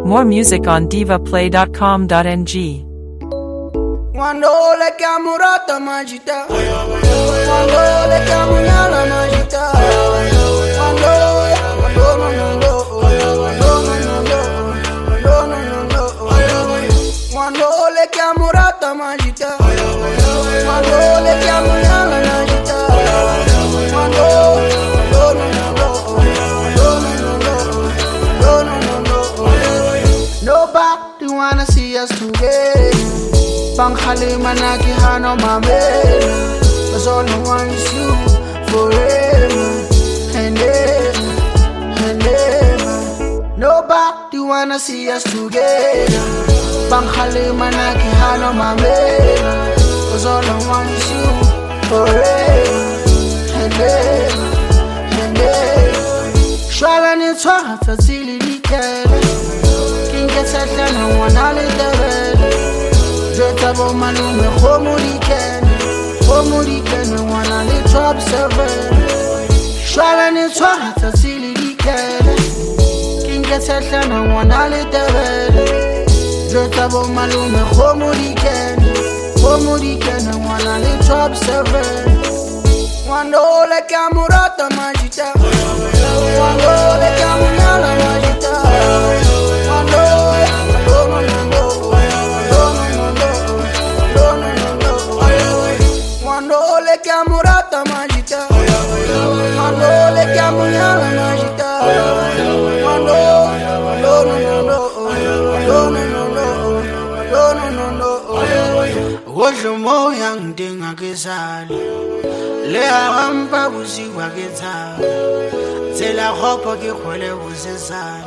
More music on divaplay.com.ng. Quando le chiamo rata magita, quando le chiamo nyala magita, quando le chiamo rata magita, quando le chiamo nyala magita, nobody wanna see us together. Bankhali manaki hano mamela, cause all I want is you forever and ever and ever. Nobody wanna see us together. Bankhali manaki hano mamela, cause all I want is you forever and ever and ever. Shwala ni twata tili likele, kinge tatlana wana lidebele. Tabo malume khomulikene wana ni top 7. Shwala ni twata sili likele, kinge tatlana wana lidebele. Tabo malume khomulikene wana ni top 7. Quando le chiamo rata magita, quando le chiamo nyala magita, quando le chiamo rata magita, quando le chiamo nyala magita, quando Wosho moya ngidinga kezala, le hamba busiwa kezala, tsela hopo ke khole busesana,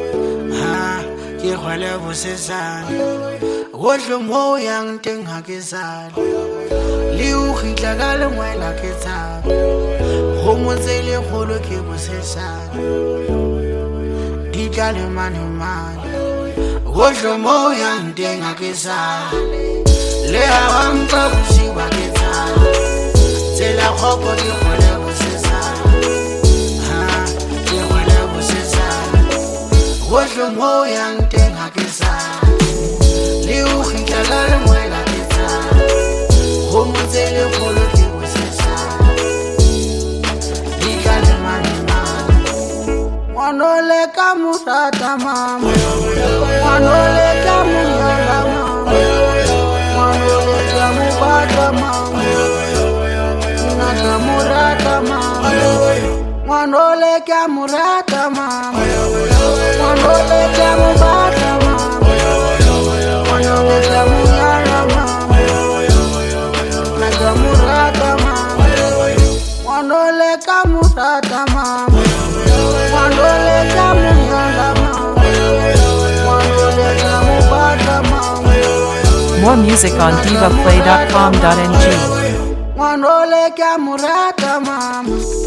ke khole busesana. Wosho moya ngidinga kezala, le o khitla ka lengwela ke tsaba, go motsele kholo ke busesana, di tla le mane. Wosho moya ngidinga kezala, le hamba busiwa kezala, tsela hopo ke khole busesana, ke khole busesana. Wosho moya ngidinga kezala, le o khitla ka lengwela ke tsaba, go motsele kholo ke busesana, di tla le mane. Quando le chiamo rata mama, quando le chiamo nyala mama, quando le chiamo bata mama, na chiamo rata mama, quando le chiamo rata mama, quando le chiamo bata mama, quando le chiamo nyala mama, na chiamo rata mama, quando le chiamo rata mama. Quando le chiamo nyala mama, quando le chiamo bata mama. More music on divaplay.com.ng. Quando le chiamo rata mama.